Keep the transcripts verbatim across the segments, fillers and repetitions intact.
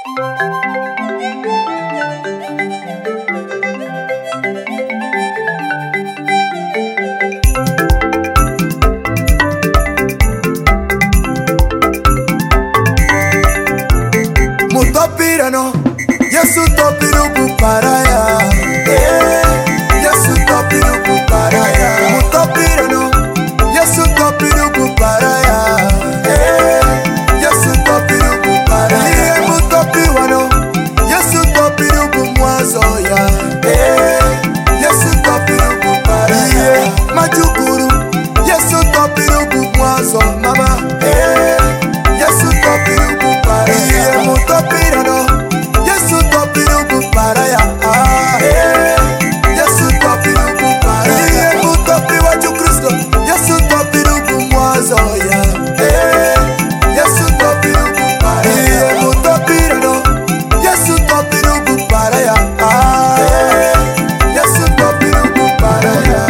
Mutopirano, Yesu topirubu paraya. Eh, Yesu topirubu paraya. Mutopirano, Yesu topirubu paraya. Eh, Yesu topirubu paraya. Mutopiwano, Yesu topirubu mwazoya. Eh, Yesu topirubu paraya. Majukuru, Yesu topirubu mwazo mama. Eh, Yesu topirubu paraya. Mutopirano, Yesu topirubu paraya. Ah, eh, Yesu topirubu paraya. Mutopiwa ju Kristo, Yesu topirubu mwazoya. Eh, Yesu topirubu paraya. Mutopirano, Yesu topirubu paraya. Ah, eh, Yesu topirubu paraya.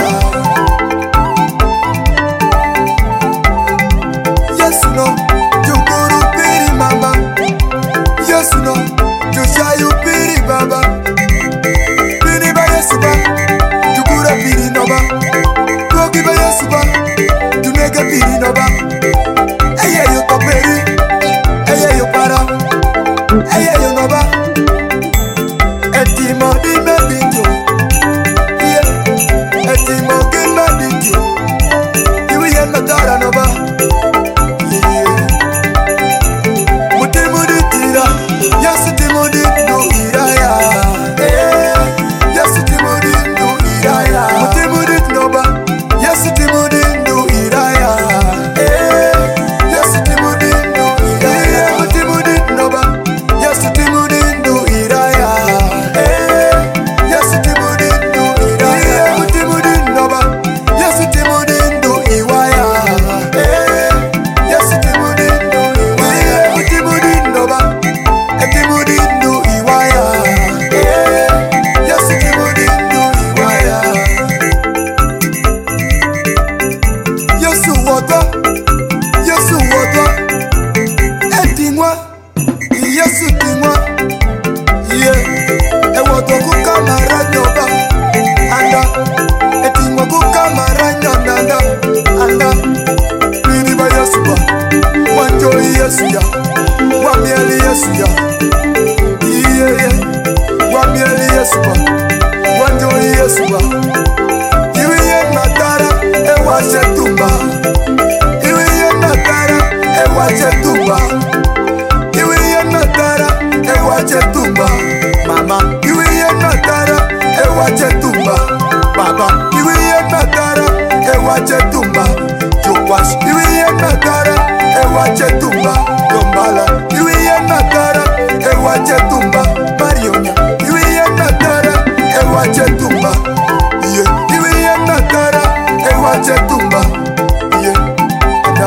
Yesu no, juguru piri mama. Yesu no, jushayu piri baba. Piri ba Yesu ba, jugura piri no ba. Kogi ba Yesu ba, junega piri no ba. Eye yo toperi, eye yo para, eye yo no ba. Etimo di me binjo, yeah. Etimo di me binjo, iwi yen matara no ba. Yesu timudi no iraya. Eh, Yesu timudi no iraya. Mutimudi no ba. Yesu timudi no iraya. Eh, Yesu timudi no iraya. Mutimudi no ba. Yesu timudi no iraya. Eh, Yesu timudi no iraya. Mutimudi no ba. Yesu timudi no iwaya. Eh, Yesu timudi no iwaya. Mutimudi no ba. Etimurindu iwaya, eh, Yesu timurindu iwaya. Yesu woto, Yesu woto. Etimwa, Yesu timwa. Yeah, e woto kukamara nyoba. Anda, etimwa kukamara nyonanda. Anda, pini ba Yesu ba. Wanjoi Yesu ya, wamieli Yesu ya. Yeah, yeah. Wamieli Yesu ba, wanjoi Yesu ba. Iwi ye matara, e wache tumba. Iwi ye matara, e wache tumba. Iwi ye matara, e wache tumba. Mama, iwi ye matara, e wache tumba. Baba, iwi ye matara, e wache tumba. Jokwash, iwi ye matara, e wache tumba. Dombala, iwi ye matara, e wache tumba. Marionya, iwi ye matara, e wache tumba. Yeah, iwi ye matara, e wache tumba. Yeah, ada.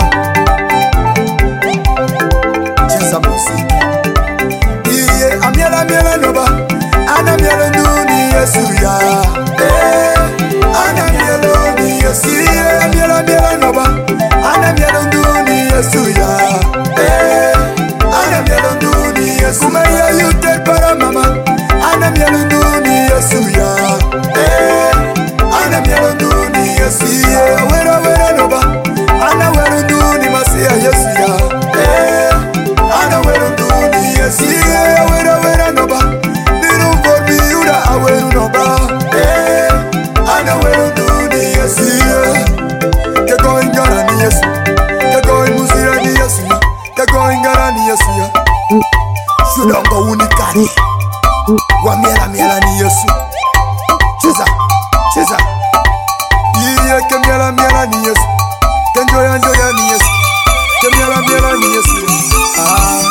Cheza muziki. Yeah, amiela amiela noba. Ana mielo nduni Yesu ya. Eh, ana mielo ni Yesu. Yeah, amiela amiela noba. Ana mielo nduni Yesu ya. Eh, ana mielo nduni Yesu. Kumeya yute para mama. Ana mielo nduni Yesu ya. Eh, ana mielo nduni Yesu. Yeah, wera wera noba. Ana wera nduni masia Yesu ya. Eh, ana wera nduni Yesu. Yeah, wera wera noba. Niru forbi yura aweru noba. Eh, ana wera nduni Yesu. Yeah, ke going gara ni Yesu. Ke going muzira ni Yesu. Ke going gara ni Yesu ya. Shudongo unikani. Wamiela miela ni Yesu. Cheza, cheza. Iye ke miela miela ni Yesu. Ke njoya njoya ni Yesu. Ke miela miela ni Yesu. Ah.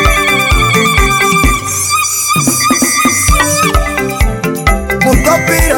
Mutopira